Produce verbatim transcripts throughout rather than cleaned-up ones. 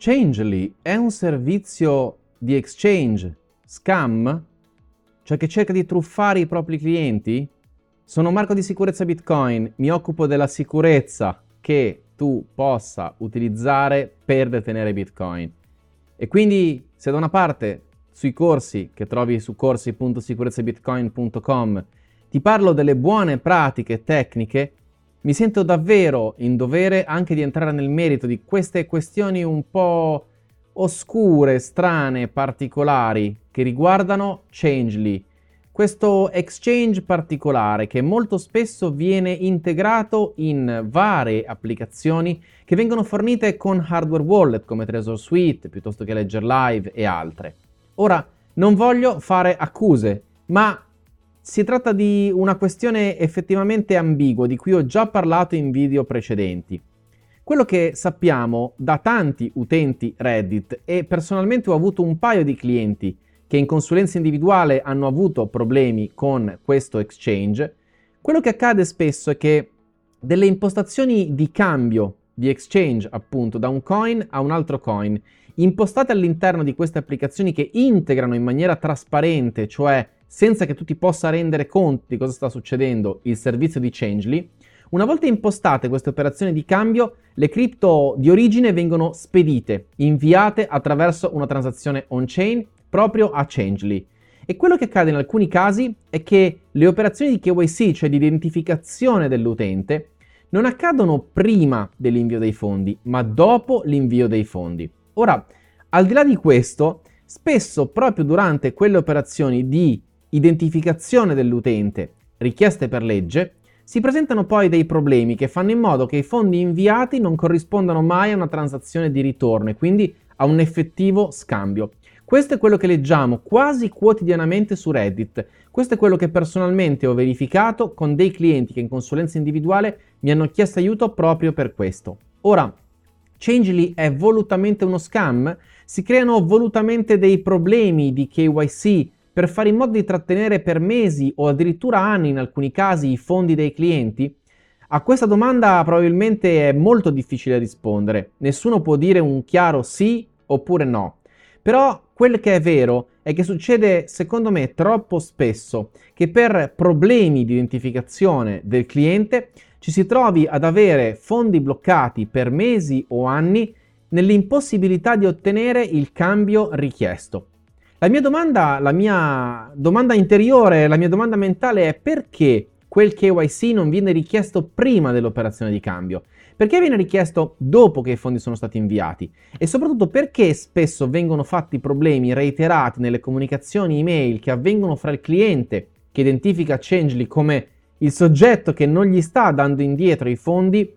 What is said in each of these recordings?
Changely è un servizio di exchange scam? Cioè che cerca di truffare i propri clienti? Sono Marco di Sicurezza Bitcoin, mi occupo della sicurezza che tu possa utilizzare per detenere Bitcoin. E quindi se da una parte sui corsi che trovi su corsi punto sicurezzabitcoin punto com ti parlo delle buone pratiche tecniche, mi sento davvero in dovere anche di entrare nel merito di queste questioni un po' oscure, strane, particolari che riguardano Changely, questo exchange particolare che molto spesso viene integrato in varie applicazioni che vengono fornite con hardware wallet come TresorSuite piuttosto che Ledger Live e altre. Ora, non voglio fare accuse, ma si tratta di una questione effettivamente ambigua di cui ho già parlato in video precedenti. Quello che sappiamo da tanti utenti Reddit, e personalmente ho avuto un paio di clienti che in consulenza individuale hanno avuto problemi con questo exchange, quello che accade spesso è che delle impostazioni di cambio di exchange, appunto, da un coin a un altro coin, impostate all'interno di queste applicazioni che integrano in maniera trasparente, cioè senza che tu ti possa rendere conto di cosa sta succedendo, il servizio di Changely, una volta impostate queste operazioni di cambio, le cripto di origine vengono spedite, inviate attraverso una transazione on-chain proprio a Changely. E quello che accade in alcuni casi è che le operazioni di K Y C, cioè di identificazione dell'utente, non accadono prima dell'invio dei fondi, ma dopo l'invio dei fondi. Ora, al di là di questo, spesso proprio durante quelle operazioni di identificazione dell'utente richieste per legge, si presentano poi dei problemi che fanno in modo che i fondi inviati non corrispondano mai a una transazione di ritorno e quindi a un effettivo scambio. Questo è quello che leggiamo quasi quotidianamente su Reddit. Questo è quello che personalmente ho verificato con dei clienti che in consulenza individuale mi hanno chiesto aiuto proprio per questo. Ora, Changely è volutamente uno scam? Si creano volutamente dei problemi di K Y C per fare in modo di trattenere per mesi o addirittura anni in alcuni casi i fondi dei clienti? A questa domanda probabilmente è molto difficile rispondere. Nessuno può dire un chiaro sì oppure no. Però quel che è vero è che succede, secondo me, troppo spesso che per problemi di identificazione del cliente ci si trovi ad avere fondi bloccati per mesi o anni nell'impossibilità di ottenere il cambio richiesto. La mia domanda, la mia domanda interiore, la mia domanda mentale è: perché quel K Y C non viene richiesto prima dell'operazione di cambio? Perché viene richiesto dopo che i fondi sono stati inviati? E soprattutto perché spesso vengono fatti problemi reiterati nelle comunicazioni email che avvengono fra il cliente che identifica Changely come il soggetto che non gli sta dando indietro i fondi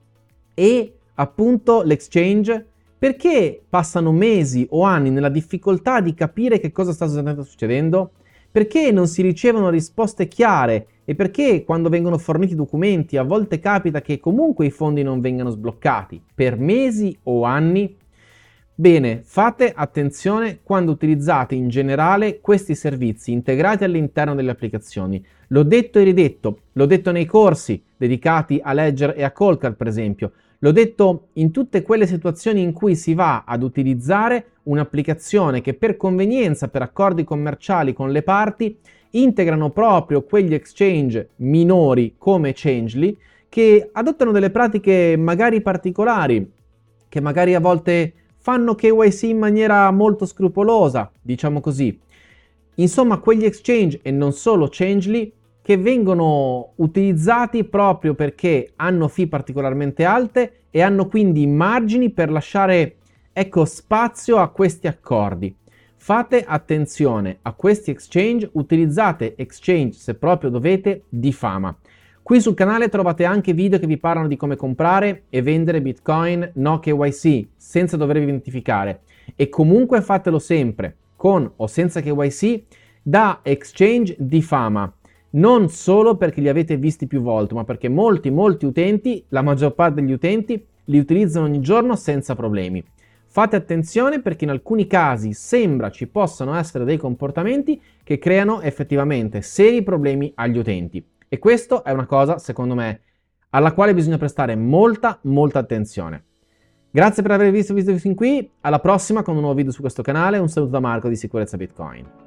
e appunto l'exchange? Perché passano mesi o anni nella difficoltà di capire che cosa sta esattamente succedendo? Perché non si ricevono risposte chiare? E perché quando vengono forniti documenti a volte capita che comunque i fondi non vengano sbloccati per mesi o anni? Bene, fate attenzione quando utilizzate in generale questi servizi integrati all'interno delle applicazioni. L'ho detto e ridetto, l'ho detto nei corsi dedicati a Ledger e a Coldcard per esempio. L'ho detto in tutte quelle situazioni in cui si va ad utilizzare un'applicazione che per convenienza, per accordi commerciali con le parti, integrano proprio quegli exchange minori come Changely che adottano delle pratiche magari particolari, che magari a volte fanno K Y C in maniera molto scrupolosa, diciamo così. Insomma, quegli exchange e non solo Changely che vengono utilizzati proprio perché hanno fee particolarmente alte e hanno quindi margini per lasciare, ecco, spazio a questi accordi. Fate attenzione a questi exchange, utilizzate exchange se proprio dovete di fama. Qui sul canale trovate anche video che vi parlano di come comprare e vendere Bitcoin no K Y C senza dovervi identificare, e comunque fatelo sempre con o senza K Y C da exchange di fama. Non solo perché li avete visti più volte, ma perché molti, molti utenti, la maggior parte degli utenti, li utilizzano ogni giorno senza problemi. Fate attenzione perché in alcuni casi sembra ci possano essere dei comportamenti che creano effettivamente seri problemi agli utenti. E questo è una cosa, secondo me, alla quale bisogna prestare molta, molta attenzione. Grazie per aver visto il video fin qui, alla prossima con un nuovo video su questo canale, un saluto da Marco di Sicurezza Bitcoin.